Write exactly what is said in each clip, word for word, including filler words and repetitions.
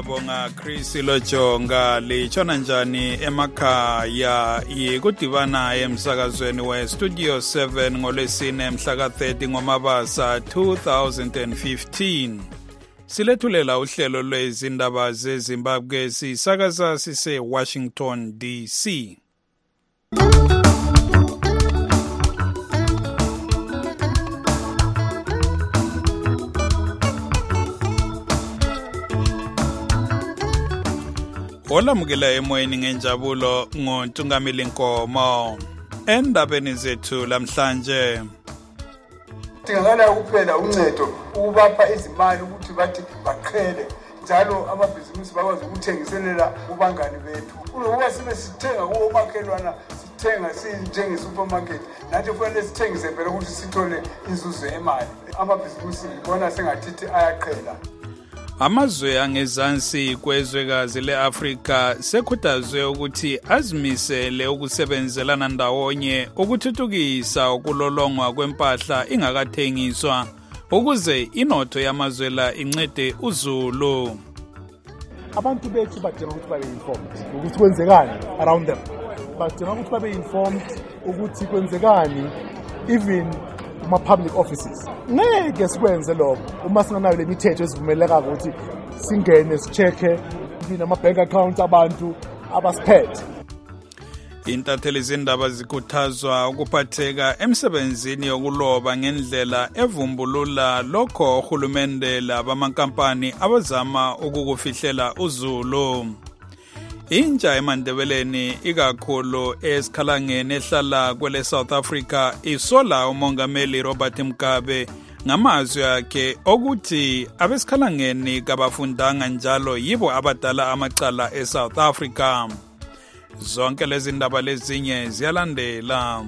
Siyabonga Chris Lojonga lichona njani emakhaya yikudibana emsakazweni we Studio seven ngolwesine mhla ka thirty ngoMabasa two thousand fifteen. Silethulela uhlelo lwezindaba zeZimbabwe sisakaza sise Washington D C. Olamukela emoyeni ngenjabulo ngoNtungamili Nkomo. Endabeni zethu lamhlanje. Tingakala ukuphela uncedo ukubapha izimali ukuthi bathi baqhele njalo amabhizinisi bakwazi ukuthengiselela kubangani bethu. Ukuba sibe sithenga kuwo makhelwana sithenga sinjenge supermarket nathi kufanele sithengise phela ukuthi sithole inzuzo emali. Amabhizinisi ibona sengathi ayaqhela. Amazwe angezansi kwezwekazi leAfrika sekhuthazwe ukuthi azimisele ukusebenzelana ndawonye ukuthuthukisa ukulolongwa kwempahla ingakathengiswa ukuze inotho yamazwe la incede uzulu. Abantu bethu badinga ukuthi babe informed ukuthi kwenzekani around them. Badinga ukuthi babe informed ukuthi kwenzekani even kuma public offices. Ngeke sikwenze lokho uma singanayo lemithetho esivumeleka ukuthi singene sicheke nama bank accounts abantu abasiphethe. Intatheli zindaba zikhuthazwa ukuphatheka emsebenzini yokuloba ngendlela evumbulula lokho uhulumende labamankampani abazama ukukufihlela uzulu. Intsha eMandebeleni ikakhulu esikhalangeni ehlala kwele South Africa isola umongameli Robert Mugabe ngamazwi akhe okuthi abesikhalangeni kabafundanga njalo yibo abadala amacala eSouth Africa. Zonke lezi ndaba lezinye ziyalandela.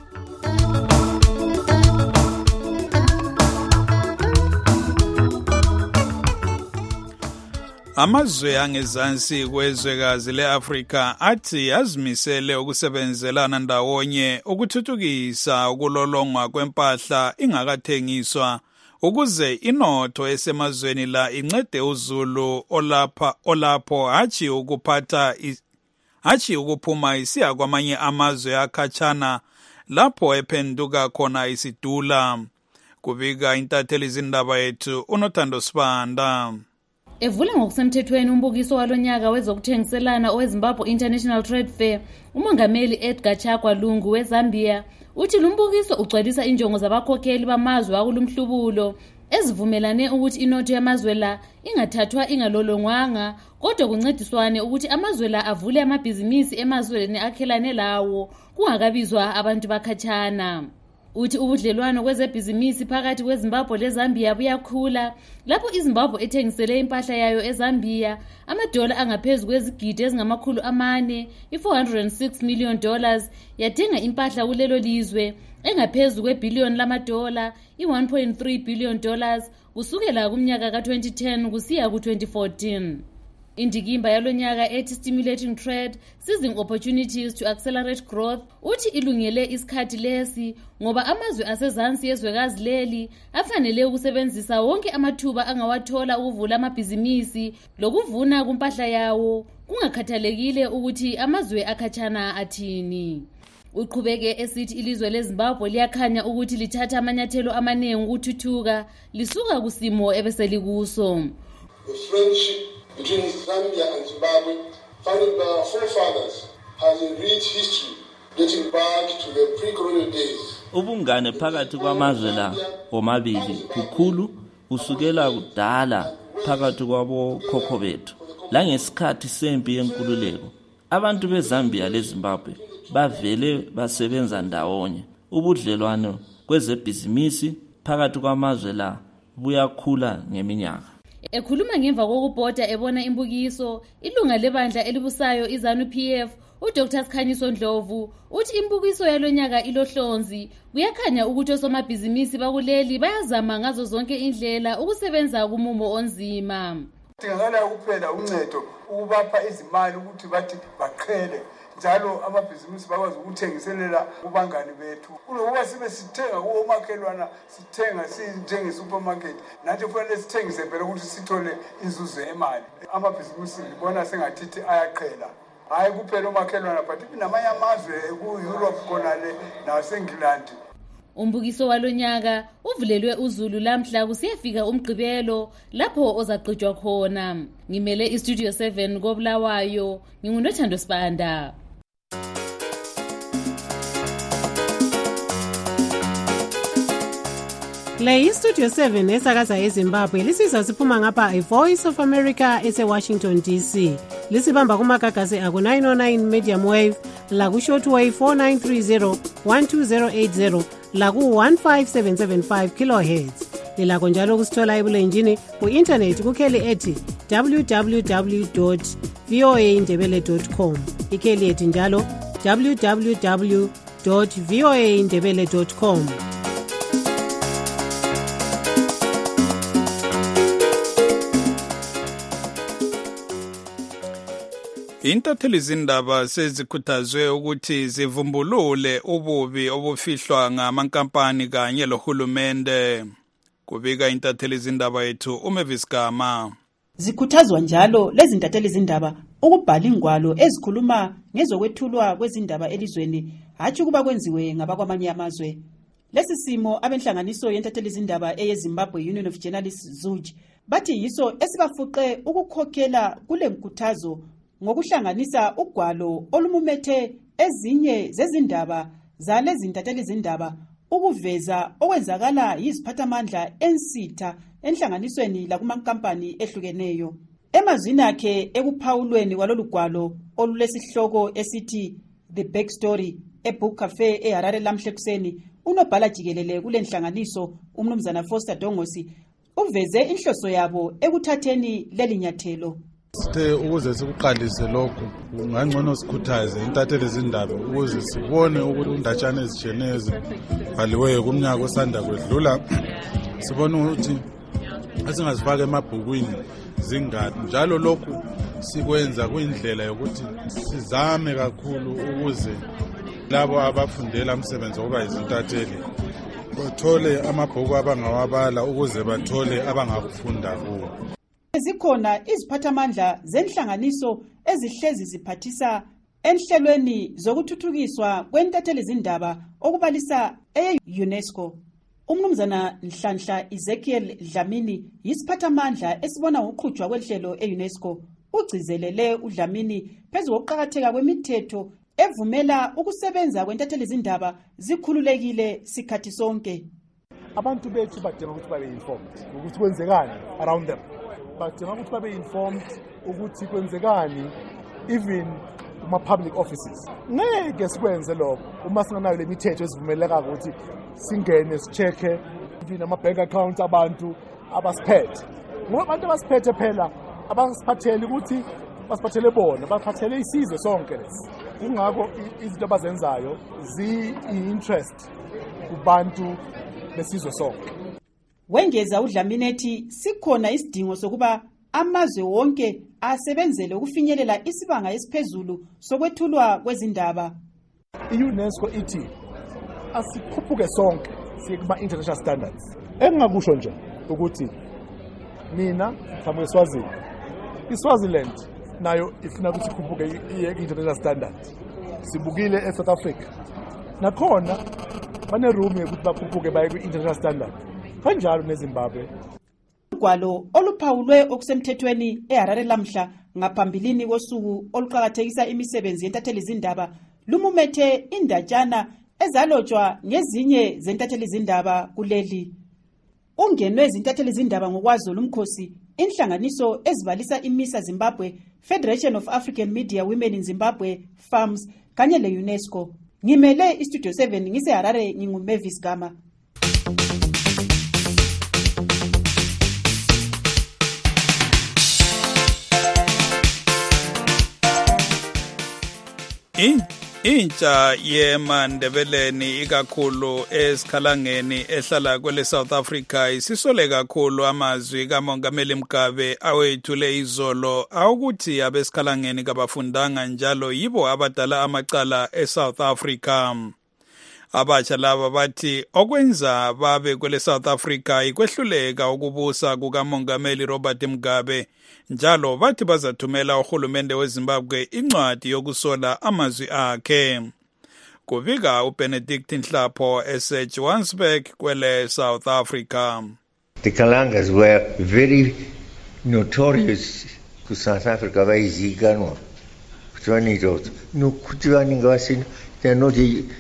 Amazwe angezansi kwezwekazi leAfrika athi azimisele ukusebenzelana ndawonye ukuthuthukisa ukulolongwa kwempahla ingakathengiswa ukuze inotho esemazweni la incede uzulu olapha olapho hachi ukuphatha hachi ukuphuma isiya kwamanye amazwe akhatshana lapho ephenduka khona isidula. Kubika intatheli zindaba yethu uNothando Sibanda. Evule ngokusemthethweni umbukiso walonyaka wezokuthengiselana oweZimbabwe International Trade Fair, umongameli Edgar Chagwa Lungu weZambia uthi lumbukiso ugcwalisa injongo zabakhokheli bamazwe akulumhlubulo ezivumelane ukuthi inotho yamazwe la ingathathwa ingalolongwanga kodwa kuncediswane ukuthi amazwe la avule amabhizinisi emazweni akhelane lawo kungakabizwa abantu bakhatshana. Uthi ubudlelwano kwezebhizinisi phakathi kweZimbabwe leZambia buyakhula lapho iZimbabwe ethengisele impahla yayo eZambia amadola angaphezulu kwezigidi ezingamakhulu amane i-four hundred six million dollars yathenga impahla kulelo lizwe engaphezulu kwebillion lamadola i-one point three billion dollars kusukela kumnyaka ka twenty ten kusiya ku twenty fourteen. Indikimba yalonyaka ethi stimulating trade, seizing opportunities to accelerate growth uthi ilungele isikhathi lesi ngoba amazwe asezansi yezwekazi leli afanele ukusebenzisa wonke amathuba angawathola ukuvula amabhizinisi lokuvuna kumpahla yawo kungakhathalekile ukuthi amazwe akhatshana athini. Uqhubeke esithi ilizwe leZimbabwe liyakhanya ukuthi lithatha amanyathelo amaningi ukuthuthuka lisuka kusimo ebeselikuso. The friendship between Zambia and Zimbabwe, founded by our forefathers, has a rich history dating back to the pre-colonial days. Ubungane phakathi kwamazwe la omabili kukhulu usukela kudala phakathi kwabo khokho bethu. La ngesikhathi sempi yenkululeko, abantu beZambia leZimbabwe bavele basebenza ndawonye. Ubudlelwano kwezebhizinisi phakathi kwamazwe la buyakhula ngeminyaka. Ekhuluma ngemva kokubhoda ebona imbukiso, ilunga lebandla elibusayo iZANU P F uDr Sikhanyiso Ndlovu uthi imbukiso yalonyaka ilohlonzi kuyakhanya ukuthi osomabhizinisi bakuleli bayazama ngazo zonke indlela ukusebenza kumumo onzima. Tingakala ukuphela uncedo ukubapha izimali ukuthi bathi baqhele njalo amabhizinisi bakwazi ukuthengiselela kubangani bethu. Kulokuba sibe sithenga kuwomakhelwana, sithenga sinjenge-supermarket, nathi kufanele sithengise phela ukuthi sithole inzuzo emali. Amabhizinisi ngibona sengathithi ayaqhela. Hayi kuphela omakhelwana but namanye amazwe ku-Europe khonale nase-England. Umbukiso walonyaka uvulelwe uZulu lamhla kusiyafika umgqibelo lapho ozaqhutshwa khona. Ngimele iStudio seven koBulawayo, nginguNothando Sibanda. Le iStudio seven esakaza eZimbabwe lisizwa siphuma ngapha iVoice of America ese-Washington D C. Lisibamba kumagagasi aku nine oh nine medium wave, laku shortwave four nine three zero one two zero eight zero, laku one five seven seven five kilohertz. Lilakho njalo kusithola ebulenjini ku-internet kukheli ethi w w w dot v o a ndebele dot com. Ikheli ethi njalo w w w dot v o a ndebele dot com. Intatheli zindaba sezikhuthazwe ukuthi zivumbulule ububi obufihlwa ngamankampani kanye lohulumende. Kubika intatheli zindaba yethu uMavis Gama. Zikhuthazwa njalo lezi ntatheli zindaba ukubhala ingwalo ezikhuluma ngezokwethulwa kwezindaba elizweni, hatshi kuba kwenziwe ngabakwamanye amazwe. Lesi simo abenhlanganiso yentatheli zindaba eyeZimbabwe Union of Journalists Z U J bathi yiso esibafuqe ukukhokhela kule mkhuthazo ngokuhlanganisa ugwalo olumumethe ezinye zezindaba zalezi ntatheli zindaba ukuveza okwenzakala yiziphathamandla ensitha enhlanganisweni lakumankampani ehlukeneyo. Emazwini akhe ekuphawulweni kwalolu gwalo olulesihloko esithi The Backstory eBook Cafe eHarare lamhla ekuseni, unobhala jikelele kule nhlanganiso umnumzana Foster Dongosi uveze inhloso yabo ekuthatheni leli nyathelo. Sithe ukuze sikuqalise lokhu ngangcono sikhuthaze intatheli zindaba ukuze sibone ukuthi undatshana ezitshiyeneyo ezibhaliweyo kumnyaka osanda kwedlula, sibone ukuthi asingazifaka emabhukwini zingadi. Njalo lokhu sikwenza kuyindlela yokuthi sizame kakhulu ukuze labo abafundela umsebenzi wokuba izintatheli bathole amabhuku abangawabala ukuze bathole abangakufunda kuwo. Zikhona iziphathamandla zenhlanganiso ezihlezi ziphathisa enhlelweni zokuthuthukiswa kwentatheli zindaba okubalisa e-UNESCO. Umnumzana Nhlanhla Ezekiel Dlamini yisiphathamandla esibona ukuqhutshwa kwehlelo e-UNESCO. Ugcizelele uDlamini phezu kokuqakatheka kwemithetho evumela ukusebenza kwentatheli zindaba zikhululekile sikhathi sonke. Abantu bethu badinga ukuthi babe informed ukuthi kwenzekani around them. Badinga ukuthi babe informed ukuthi kwenzekani even kuma public offices. Ngeke sikwenze lokho uma singanayo le mithetho esivumeleka ukuthi singene sicheke even ama bank accounts abantu abasiphethe. Ngoba abantu abasiphethe phela abasiphatheli ukuthi basiphathele bona, basiphathele isizwe sonke lesi. Kungakho izinto abazenzayo zi-interest kubantu besizwe sonke. Wengeza uDlamini ethi sikhona isidingo sokuba amazwe wonke asebenzele ukufinyelela isibanga esiphezulu sokwethulwa kwezindaba. I-UNESCO ithi asikhuphuke sonke siye kuma international standards. Engakusho nje ukuthi mina mhlawumbe eSwazini, iSwaziland nayo ifuna ukuthi ikhuphuke iye international standards. Sibukile eSouth Africa nakhona bane room yokuthi bakhuphuke baye ku-international standard. Kanjalo neZimbabwe. Ugwalo oluphawulwe okusemthethweni eHarare lamhla ngaphambilini kosuku oluqhakathekisa imisebenzi yentatheli zindaba lumumethe indatshana ezalotshwa ngezinye zentatheli zindaba kuleli. Ungenwe izintatheli zindaba ngokwazo lumkhosi inhlanganiso ezibalisa imisa Zimbabwe, Federation of African Media Women in Zimbabwe, FAMS, kanye le-UNESCO. Ngimele iStudio seven ngiseHarare, nginguMavis Gama. In Intsha yeMandebeleni ikakhulu esikhalangeni ehlala kwele South Africa isisole kakhulu amazwi kaMongameli Mugabe awethule izolo awukuthi abesikhalangeni kabafundanga njalo yibo abadala amacala eSouth Africa. Abatsha laba bathi okwenza babe kwele South Africa ikwehluleka ukubusa kukaMongameli Robert Mugabe njalo bathi bazathumela uhulumende weZimbabwe incwadi yokusola amazwi akhe. Kubika uBenedict Nhlapho eseJohannesburg kwele South Africa. The Kalangas were very notorious to South Africa by Ziganwa. They're not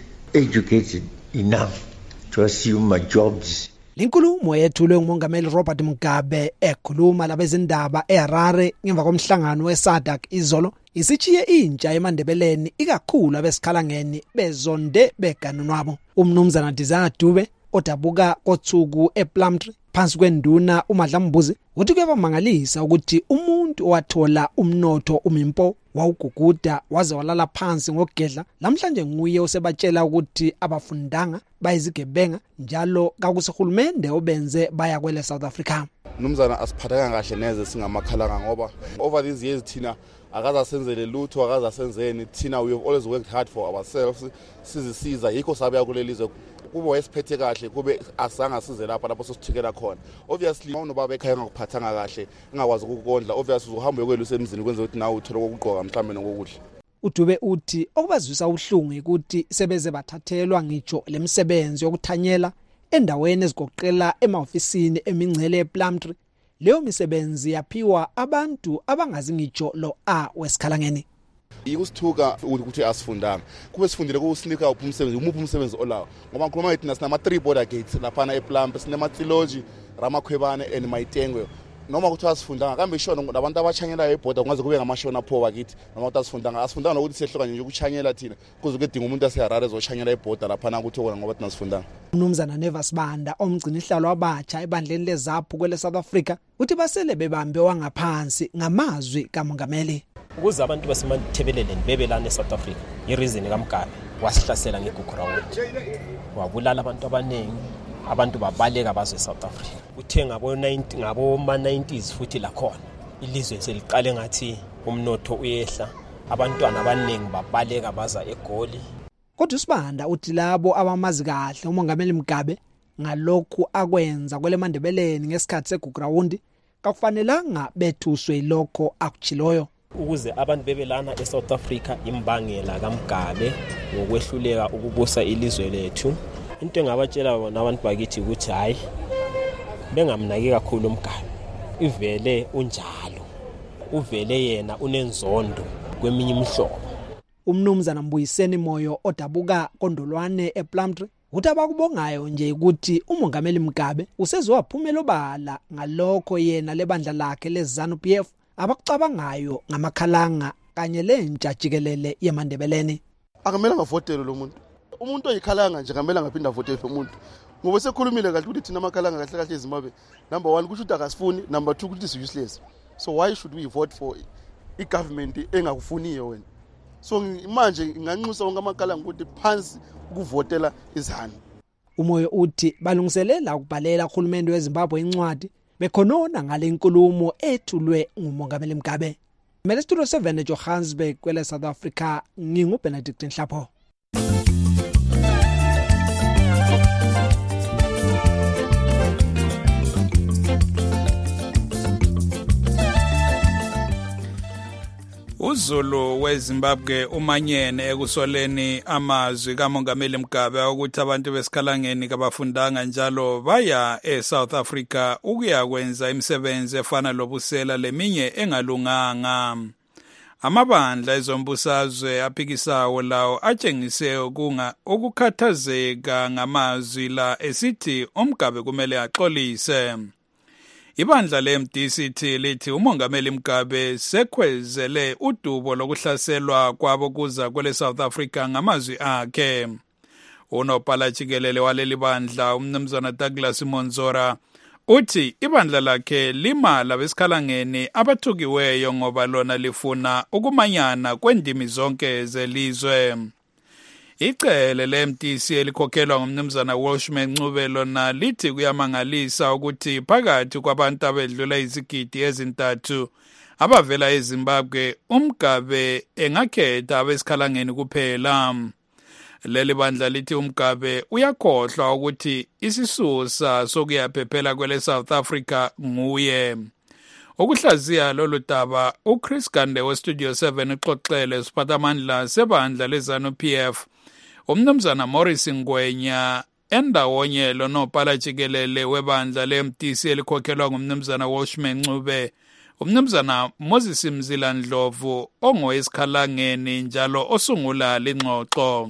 educated enough to assume jobs. Linkulumo yethulwe nguMongameli Robert Mugabe ekhuluma labezindaba eHarare ngemva komhlangano weSADC izolo isichiye intsha eMandebeleni ikakhulu abesikhalangeni bezonde beganunwabo. Umnumzana Desire Dube odabuka kothuku ePlumtree phansi kwenduna uMadlambuzi uthi kuyabamangalisa ukuthi umuntu owathola umnotho umimpo wawuguguda waze walala phansi ngogedla namhlanje nguye osebatshela ukuthi abafundanga bayizigebenga njalo kakusihulumende obenze baya kwele South Africa. Mnumzana asiphatheka kahle neze singamakhalanga ngoba over these years thina akazasenzele lutho akazasenzeni thina we have always worked hard for ourselves sizisiza yikho sabe kulelizwe kube wesiphethe kahle kube asanga size lapha lapho sosithikela khona. Obviously uma ubaba ekhaya ngokuphathanga kahle engakwazi ukukondla obviously uzohamba uyokwelisa emzini kwenza ukuthi nawe uthole ukugqoka mhlambe nokudla. Udube uthi okubazwisa uhlungu ukuthi sebeze bathathelwa ngitsho lemisebenzi yokuthanyela endaweni ezigoqela emahofisini emingcele ePlumtree. Leyo misebenzi yaphiwa abantu abangazi ngitsho lo A wesikhalangeni. Ikusithuka ukuthi asifundanga kube sifundile ukusinika uphi umsebenzi umuphi umsebenzi olawo ngoba ngikhuluma ethi nasina ama three border gates lapha ePlumtree sinema Tsiloji Ramakhwebane and Maitengwe noma ukuthi asifundanga kambe ishona nabantu abachanyela eborder kungaze kube ngamashona pho wakithi noma ukuthi asifundanga asifundanga ukuthi sehloka nje ukuchanyela thina kuze kudinga umuntu aseHarare ezochanyela eborder lapha na ukuthi okona ngoba thina sifundanga. Umnumzana Nevas Banda omgcini ihlalo abatsha ebandleni leZaphu kwele South Africa uthi basele bebambe wangaphansi ngamazwi kaMongameli ukuze abantu baseMathebeleleni bebelana eSouth Africa. Ireason kaMugabe wasihlasela ngeGugurawundi wabulala abantu abaningi abantu babaleka bazwe eSouth Africa. Uthe ngabo ninety ngabo ma nineties futhi la khona ilizwe seliqale ngathi umnotho uyehla abantwana abaningi babaleka baza eGoli. Kodwa uSibanda uthi labo abamazi kahle uMongameli Mugabe ngalokhu akwenza kwele Mandebeleni ngesikhathi segugurawundi kakufanelanga bethuswe lokho akuchiloyo. Ukuze abantu bebelana eSouth Africa imbangela kaMugabe ngokwehluleka ukubusa ilizwe lethu. Into engabatshela bona abantu bakithi ukuthi hayi bengamnaki kakhulu uMugabe. Ivele unjalo. Uvele yena unenzondo kweminye imihlobo. Umnumzana Mbuyiseni Moyo odabuka Kondolwane ePlumtree uthi abakubongayo nje ukuthi uMongameli Mugabe usezowaphumela obala ngalokho yena lebandla lakhe leZANU-P F abakucabangayo ngamakhalanga kanye lentsha jikelele yeMandebeleni. Akamela ngavotela lo muntu. Umuntu oyikhalanga nje ngamela ngaphinda votela lo muntu. Ngoba sekhulumile kahle ukuthi thina amakhalanga kahle kahle eZimbabwe. Number one kusho ukuthi akasifuni, number two ukuthi is useless. So why should we vote for i government engakufuniyo wena? So manje nganxusa wonke amakhalanga ukuthi phansi ukuvotela iZANU. Umoyo uthi balungiselela ukubhalela uhulumende weZimbabwe incwadi bekhonona ngale nkulumo ethulwe nguMongameli Mugabe. Mele Studio seven eJohannesburg kwele South Africa nginguBenedict Nhlapho. uZulu weZimbabwe umanyene ekusoleni amazwi kaMongameli Mugabe ukuthi abantu besikhalangeni kabafundanga njalo baya eSouth Africa ukuya kwenza imisebenzi efana lobusela leminye engalunganga. Amabandla ezombusazwe aphikisayo lawo atshengise ukunga ukukhathazeka ngamazwi la esithi uMugabe kumele axolise. Ibandla le-M D C T lithi uMongameli Mugabe sekwezele udubo lokuhlaselwa kwabo kuza kwele South Africa ngamazwi akhe. Unobhala jikelele waleli bandla umnumzana Douglas Monzora uthi ibandla lakhe limala besikhalangeni abathukiweyo ngoba lona lifuna ukumanyana kwendimi zonke zelizwe. Icele le-M D C elikhokhelwa ngumnumzana Welshman Ncube lona lithi kuyamangalisa ukuthi phakathi kwabantu abedlula izigidi ezintathu abavela eZimbabwe uMgabe engakhetha abesikhalangeni kuphela. Leli bandla lithi uMgabe uyakhohlwa ukuthi isisusa sokuyaphephela kwele South Africa nguye. Ukuhlaziya lolu daba uChris Gande weStudio seven uxoxele siphathamandla sebandla leZANU-P F umnumzana Morris Ngwenya endawonye lonobhala jikelele webandla le-M D C elikhokhelwa ngumnumzana Welshman Ncube umnumzana Moses Mzila Ndlovu ongowesikhalangeni njalo osungula lengxoxo.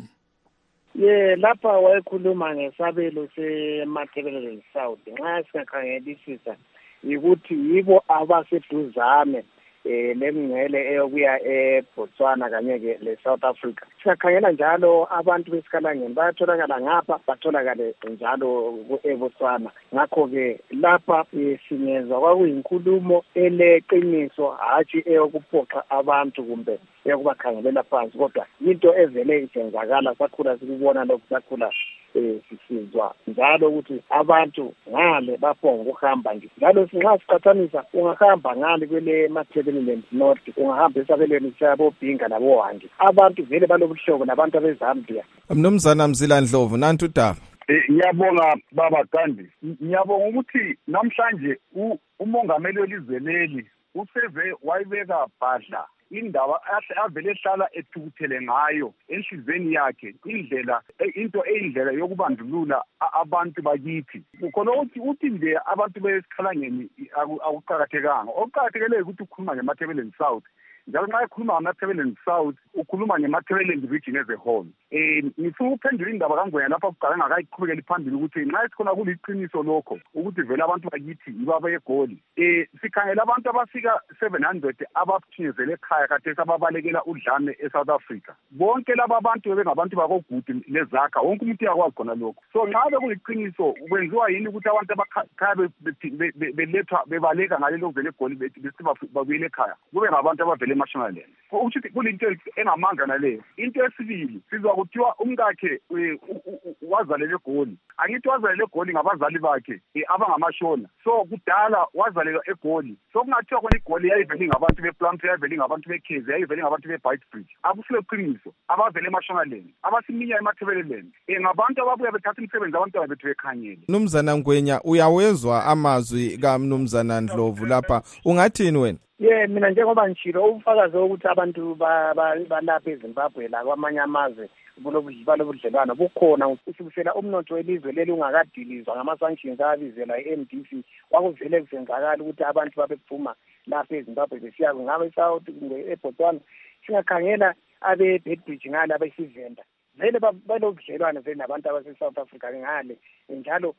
Ye lapha wayekhuluma ngesabelo seMatabeleland South nxa singakhangelisisa ukuthi yibo abaseduzane eh lemngcele eyokuya eBotswana kanye ke leSouth Africa. Siyakhangela njalo abantu besikhalangeni bayatholakala ngapha batholakale njalo eBotswana. Ngakho ke lapha singezwa kwakuyinkulumo eleqiniso hatshi eyokuphoxa abantu kumbe eyokubakhangelela phansi kodwa into evele isenzakala sakhula sikubona lokhu sakhula eh sisizwa njalo ukuthi abantu ngale baphonga ukuhamba nje njalo sinxa siqhathanisa ungahamba ngale kwele Matabeleland North ungahamba esabelweni sabobhinga labohangi abantu vele balobuhlobo nabantu beZambia. Mnumzana Mzila Ndlovu nantu udaba. Ngiyabonga baba Gandhi. Ngiyabonga ukuthi namhlanje umongameli welizwe leli useve wayibeka bhadla indaba avele ehlala ethukuthele ngayo enhlizweni yakhe indlela into eyindlela yokubandlulula abantu bakithi. Khona uthi uthi nje abantu besikhalangeni akuqhakathekanga. Okuqhakathekile ukuthi ukhuluma ngeMatabeleland South. Njalo nxa ekhuluma ngeMatabeleland South ukhuluma ngeMatabeleland region as a whole. Eh ngifuna ukuphendula indaba kaNgwenya lapha kuqala ngakayiqhubekela phambili ukuthi nxa sikhona kuliqiniso lokho ukuthi vele abantu bakithi ibaba yeGoli. Eh sikhangela abantu abafika seven hundred abaphinyezele ekhaya kade sababalekela udlame eSouth Africa. Bonke laba bantu bebengabantu bakoGudi lezakha wonke umuntu yakwazi khona lokho. So nxa bekuliqiniso kwenziwa yini ukuthi abantu abakhaya belethwa bebaleka ngalelo vele eGoli besiba babuyele ekhaya kube ngabantu abavele eMashonaland. Ukuthi kulinto engamanga naleyo. Into esibili sizwa kuthiwa umkakhe wazalelwe eGoli. Angithi wazalelwe eGoli ngabazali bakhe abangamashona. So kudala wazalelwa eGoli. So kungathiwa khona iGoli yayivele ngabantu bePlumtree yayivele ngabantu beKhezi yayivele ngabantu beBeitbridge. Akusile qiniso abavele eMashonaland abasiminya eMatabeleland ngabantu ababuya bethatha imisebenzi abantu bethu bekhanyele. Mnumzana Ngwenya uyawezwa amazwi kaMnumzana Ndlovu lapha ungathini wena? Yeah, mina njengoba ngishilo ubufakazi ukuthi abantu balapha eZimbabwe la kwamanye amazwe balobudlelwana bukhona usibusela umnotho welizwe leli ungakadilizwa ngama-sanctions abizela i-M D C wakuvele kusenzakala ukuthi abantu babephuma lapha eZimbabwe besiya ngabe eSouth kumbe eBotswana singakhangela abe-Beitbridge ngale abesivenda vele balobudlelwana vele nabantu abase-South Africa ngale njalo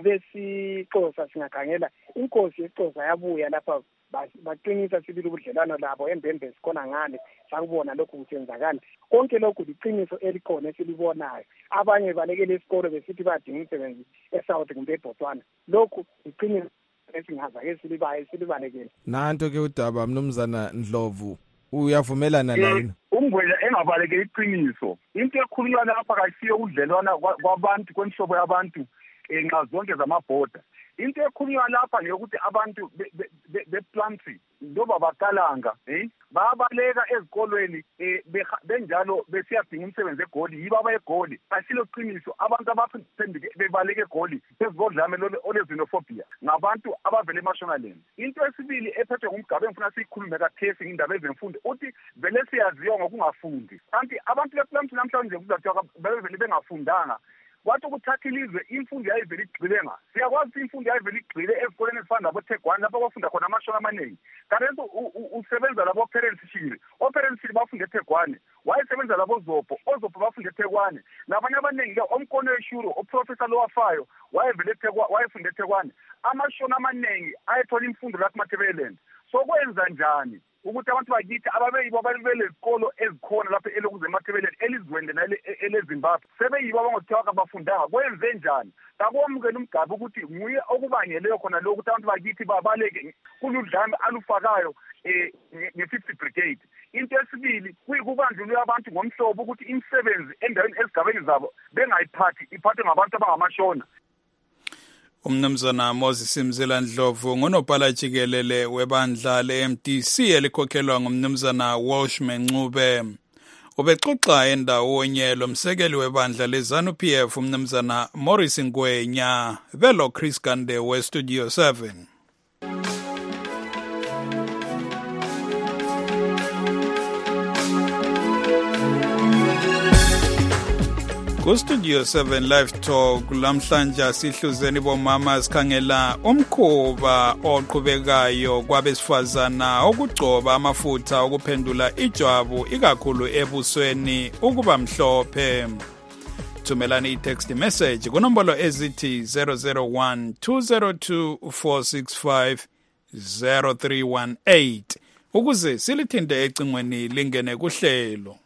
nabesixhosa singakhangela inkosi yesixhosa yabuya lapha baqinisa sibili ubudlelwano labo embembe sikhona ngale sakubona lokhu kusenzakala konke lokhu liqiniso elikhona esilibonayo abanye balekele isikole besithi badinga umsebenzi eSouth kumbe eBotswana lokhu liqiniso esingaza ke silibaye silibalekele. Nanto ke udaba Mnumzana Ndlovu uyavumelana nayo? Ungwenya engabalekele iqiniso into ekhulunywa lapha kayisiyo udlelwana kwabantu kwenhlobo yabantu enxa zonke zamabhoda. Into ekhulunywa lapha ngeyokuthi abantu bePlumtree ndoba bakalanga eh babaleka ezikolweni benjalo besiyadinga umsebenzi eGoli yibaba eGoli asilo qiniso abantu abaphendike bebaleka eGoli sezigodlame olezinophobia ngabantu abavele eMashonaland. Into esibili ephethwe ngumgabe ngifuna siyikhulume kathesi indaba ezemfundo uthi vele siyaziyo ngokungafundi kanti abantu bePlumtree namhlanje kuzathiwa bevele bengafundanga kwathi ukuthatha ilizwe imfundo yayivele igcile nga siyakwazi imfundo yayivele igcile ezikoleni ezifana laboThekwani lapho bafunda khona amashona amaningi kanti usebenza labo parents shiri o parents shiri bafunda eThekwani wayesebenza labo Zopho oZopho bafunda eThekwani nabanye abaningi ke omkono weshuro oprofessor lowafayo wayevele eThekwani wayefunda eThekwani amashona amaningi ayethola imfundo lapha eMatabeleland. So kwenza njani ukuthi abantu bakithi ababeyibo abalibele izikolo ezikhona lapha elokuze eMatabeleland elizwende nale eleZimbabwe sebeyibo abangothiwa abafundanga kwenze njani takwamukela umgabe ukuthi nguye okubangeleyo khona lokho ukuthi abantu bakithi babaleke kuludlame alufakayo eh nge-fifty brigade. Into esibili kuyikubandlulula abantu ngomhlobo ukuthi imisebenzi endaweni ezigabeni zabo bengayiphathi iphathwe ngabantu abangamashona. Umnumzana Moses Mzila Ndlovu ngunobhala jikelele webandla le-M D C elikhokhelwa ngumnumzana Walsh Mencube. Ubexoxa endawonye lomsekeli webandla le-ZANU-P F umnumzana Morris Ngwenya velo Chris Gande we-Studio seven. Ku-Studio seven Live Talk lamhlanje sihluzeni bomama sikhangela umkhuba oqhubekayo kwabesifazana okugcoba amafutha okuphendula ijwabu ikakhulu ebusweni ukuba mhlophe. Thumelani i-text message kunombolo ezithi zero zero one two zero two four six five zero three one eight ukuze silithinte ecingweni lingene kuhlelo.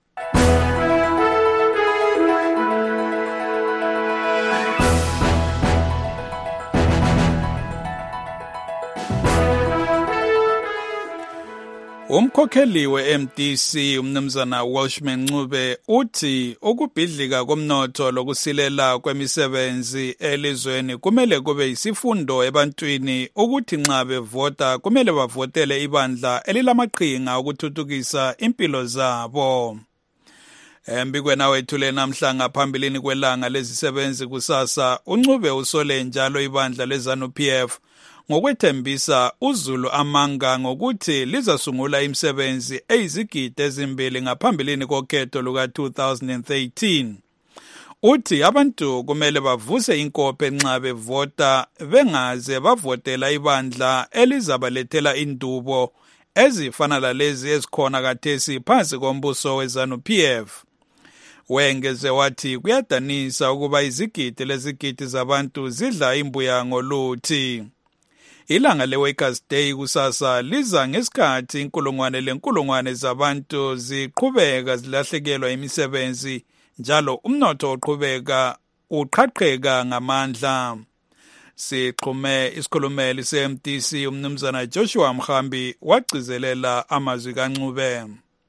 Umkhokheli we-M D C umnumzana Walsh Mencube uthi ukubhidlika komnotho lokusilela kwemisebenzi elizweni kumele kube isifundo ebantwini ukuthi nxa bevota kumele bavotele ibandla elilamaqhinga ukuthuthukisa impilo zabo. Embikweni wethule namhla ngaphambilini kwelanga lezisebenzi kusasa uNcube usole njalo ibandla le-ZANU-P F ngokwethembisa uZulu amanga ngokuthi lizasungula imisebenzi eyizigidi ezimbili ngaphambilini kokhetho luka two thousand thirteen. Uthi abantu kumele bavuse inkophe nxa bevota bengaze bavotela ibandla elizabalethela indubo ezifana lalezi ezikhona kathesi phansi kombuso we-ZANU-P F. Wengeze wathi kuyadanisa ukuba izigidi lezigidi zabantu zidla imbuya ngoluthi. Ilanga le-Workers' Day kusasa liza ngesikhathi inkulungwane lenkulungwane zabantu ziqhubeka zilahlekelwa imisebenzi njalo umnotho oqhubeka uqhaqheka ngamandla. Sixhume isikhulumeli se-M D C umnumzana Joshua Mhambi wagcizelela amazwi kaNcube.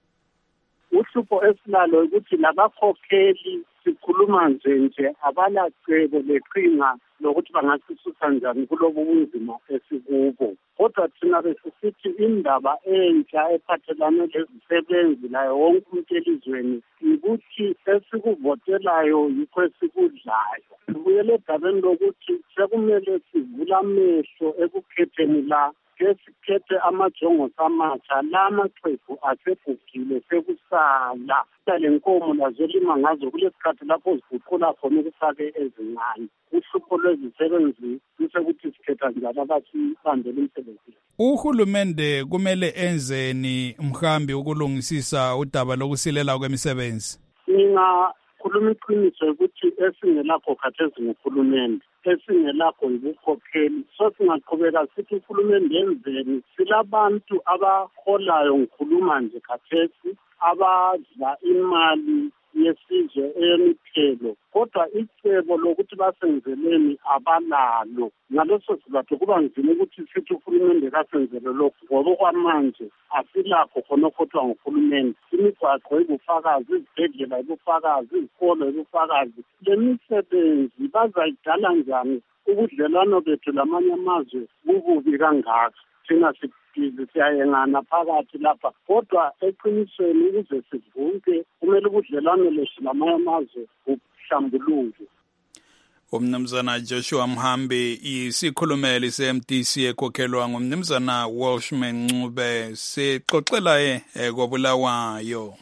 Uhlupho esilalo ukuthi labakhokheli sikhuluma nje nje abalacebo leqhinga lokuthi bangasisusa njani kulobu bunzima esikubo. Kodwa thina besisithi indaba entsha ephathelane lezisebenzi layo wonke umuntu elizweni ukuthi esikuvotelayo yikho esikudlayo. Sibuyele egabeni lokuthi sekumele sivule amehlo ekukhetheni la kesikhethe amajongo samatsha la maxhegu asegugile sekusala le nkomo lazolima ngazo kulesikhathi lapho ziguqula khona ukufake ezincane. Uhlupho lwezisebenzi kusekuthi sikhetha njalo abasibambele imisebenzi. Uhulumende kumele enzeni Mhambi ukulungisisa udaba lokusilela kwemisebenzi? Ngingakhuluma iqiniso ukuthi esingelakho khathesi nguhulumende, esingelakho yibukhokheli. So singaqhubeka sithi uhulumende yenzeni, silabantu abaholayo ngikhuluma nje khathesi abadla imali yesizwe eyemithelo, kodwa icebo lokuthi basenzeleni abalalo. Ngaleso sizathu kuba nzima ukuthi sithi uhulumende kasenzele lokhu ngoba kwamanje asilakho khona okhothwa nguhulumende. Imigwaqo ibufakazi, izibhedlela ibufakazi, izikolo ibufakazi. Le misebenzi bazayidala njani ubudlelwano bethu lamanye amazwe bububi kangaka? Thina sibizi siyayengana phakathi lapha, kodwa eqinisweni ukuze sivuke kumele ubudlelwano lethu lamanye amazwe buhlambuluke. Umnumzana Joshua Mhambi isikhulumeli se-M D C ekhokhelwa ngumnumzana Walsh Mencube sixoxela ye ekobulawayo.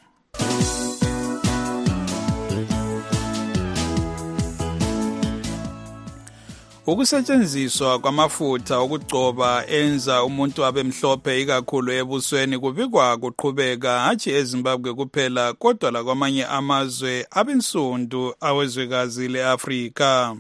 Ukusetshenziswa kwamafutha okugcoba enza umuntu abe mhlophe ikakhulu ebusweni kubikwa kuqhubeka hatshi eZimbabwe kuphela kodwa la kwamanye amazwe abinsundu awezwekazi leAfrika.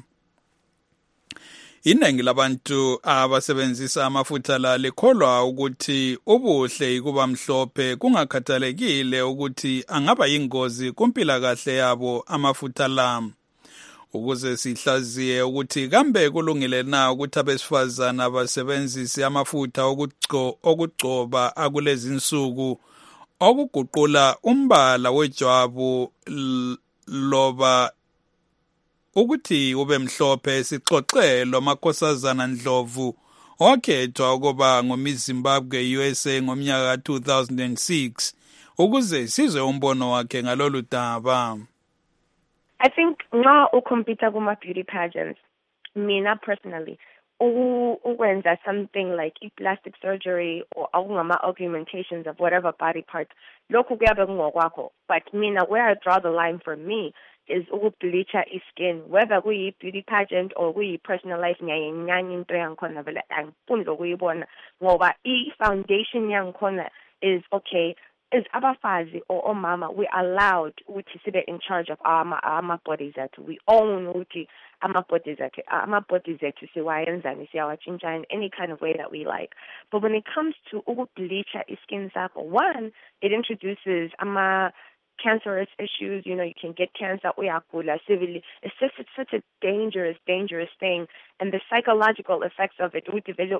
Iningi labantu abasebenzisa amafutha la likholwa ukuthi ubuhle ikuba mhlophe kungakhathalekile ukuthi angaba yingozi kumpilakahle yabo amafutha la. ukuze sihlaziye ukuthi kambe kulungile na ukuthi abesifazana basebenzise amafutha okugcoba akulezi insuku okuguqula umbala wejwabu loba ukuthi ube mhlophe. Sixoxelo amakhosazana Ndlovu owakhethwa ukuba nguMizimbabwe U S A ngomnyaka two thousand six ukuze sizwe umbono wakhe ngalolu daba. I think nxa ucompete kuma beauty pageants, mina personally, ukwenza something like plastic surgery or akungama augmentations of whatever body part, lokhu kuyabe kungokwakho. But mina, where I draw the line for me is ukubleacha iskin, whether kuyi beauty pageant or kuyi personal life ngiyayinyanya into yangikhona vele angifuni lokuyibona ngoba I foundation yangikhona is okay. Is abafazi or omama, we allowed ukuthi sibe in charge of our our bodies ethu. We own ukuthi ama bodies ethu ama bodies ethu siwayenzani siyawatshintsha in any kind of way that we like. But when it comes to ukubleacha iskin sakho, one, it introduces ama cancerous issues. You know, you can get cancer, uyagula civilly. It's just it's such a dangerous, dangerous thing. And the psychological effects of it,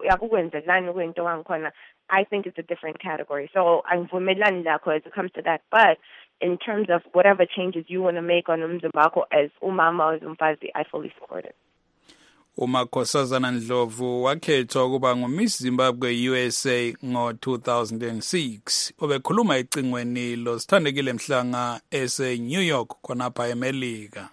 I think it's a different category. So I'm vumelani lakho as it comes to that. But in terms of whatever changes you want to make on umzimbakho as umama or as umfazi, I fully support it. uMakhosazana Ndlovu wakhethwa ukuba nguMiss Zimbabwe U S A ngo two thousand six. Ubekhuluma ecingweni lo Sithandekile Mhlanga ese New York khonapha eMelika.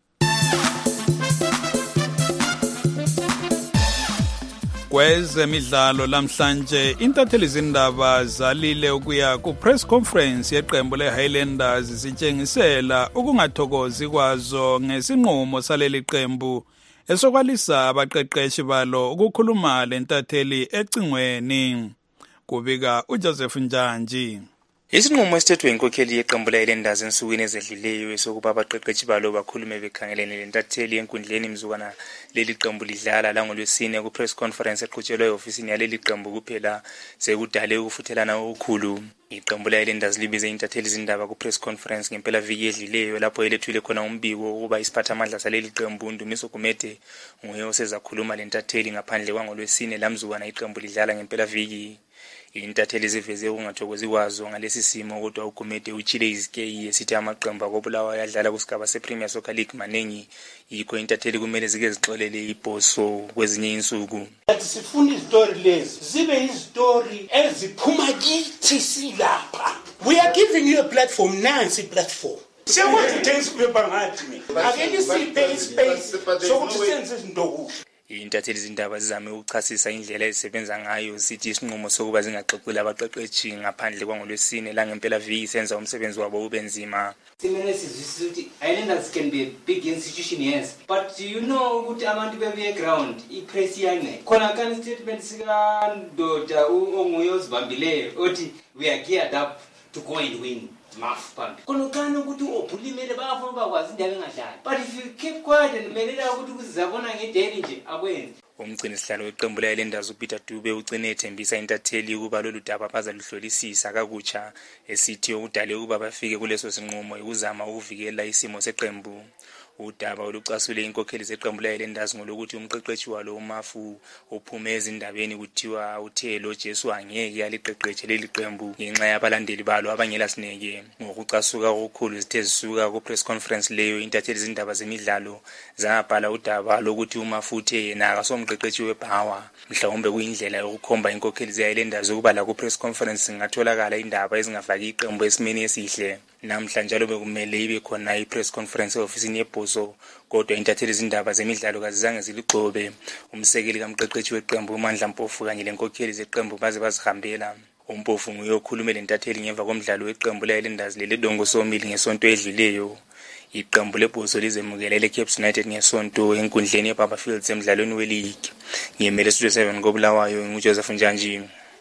Kwezemidlalo lamhlanje intatheli zindaba zalile ukuya ku press conference yeqembu leHighlanders sitshengisela ukungathokozi kwazo ngesinqumo saleli qembu esokwalisa abaqeqeshi balo ukukhuluma lentatheli ecingweni. Kubika uJoseph Njanji. Isinqumo esithethwe inkokheli yeqembu leHighlanders ensukwini ezedluleyo esokuba abaqeqeshi balo bakhulume bekhangelene lentatheli enkundleni mzukwana leli qembu lidlala la ngolwesine ku press conference eqhutshelwe ofisini yaleli qembu kuphela sekudale ukufuthelana okukhulu. Iqembu leHighlanders libize intatheli zindaba ku press conference ngempela viki edluleyo lapho elethule khona umbiko ukuba isiphathamandla saleli qembu Ndumiso Gumede nguye osezakhuluma lentatheli ngaphandle kwangolwesine lamzukwana iqembu lidlala ngempela viki. Intatheli ziveze ukungathokozi kwazo ngalesi simo kodwa uGumede uchile izikeyi esithi amaqembu akobulawa yadlala kusigaba sePremier Soccer League manengi yikho intatheli kumele zike zixolele ibhoso kwezinye insuku. Sifuna izitori lezi zibe izitori eziphuma kithi silapha. We are giving you a platform, nansi platform. Sekwazi things kuba ngathi mina. Ake siphe space sokuthi senze izinto kuhle. Intatheli zindaba zizame ukuchasisa indlela ezisebenza ngayo sithi isinqumo sokuba zingaxoxela abaqeqeshi ngaphandle kwangolwesine la ngempela viki senza umsebenzi wabo ube nzima. Simene sizwisisa ukuthi Highlanders can be a big institution, yes, but do you know ukuthi abantu bebuye ground ipress yane khona kan statement sika Ndoda onguye ozibambileyo othi we are geared up to go and win. Konokana ukuthi obulimele bayafuna bakwazi indaba engadlali, but if you keep quiet and melela ukuthi kuzabona ngedeli nje akwenzi. Umgcini sihlalo weqembu leHighlanders uPeter Dube ugcine ethembisa intatheli ukuba lolu daba bazaluhlolisisa kakutsha esithi ukudale ukuba bafike kuleso sinqumo ukuzama ukuvikela isimo seqembu. Udaba olucasule inkokheli zeqembu leHighlanders ngolokuthi umqeqeshi walo uMafu uphume ezindabeni kuthiwa uThelo Jesu angeke yaliqeqeshe leli qembu ngenxa yabalandeli balo abangela sineke. Ngokucasuka okukhulu zithe zisuka ku press conference leyo intatheli zindaba zemidlalo zabhala udaba lokuthi uMafu uthe yena akasomqeqeshi weBhawa mhlawumbe kuyindlela yokukhomba inkokheli zeHighlanders ukuba la ku press conference ngatholakala indaba ezingafaki iqembu esimeni esihle. Namhla njalo bekumele ibe khona i-press conference ofisini yeBhoso kodwa intatheli zindaba zemidlalo kazizange ziligcobe. Umsekeli kamqeqeshi weqembu uMandla Mpofu kanye lenkokheli zeqembu baze bazihambela. uMpofu nguye okhulume lentatheli ngemva komdlalo weqembu leHighlanders leli dongo somili ngesonto edluleyo. Iqembu leBhoso lizemukela leCapes United ngesonto enkundleni yeBaba Fields emidlalweni weLeague. Ngiyemele Studio seven koBulawayo nguJoseph Njanji.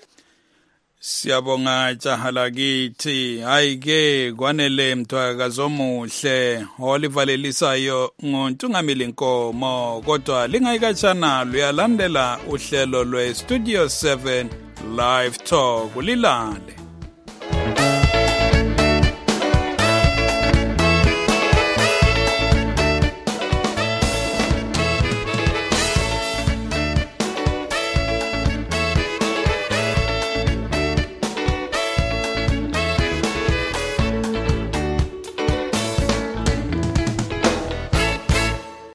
Siyabonga jahala kithi. Hayi ke kwanele mthwakazi omuhle olivalelisayo ngoNtungamili Nkomo kodwa lingayikatshana luyalandela uhlelo lwe Studio seven Live Talk ulilale.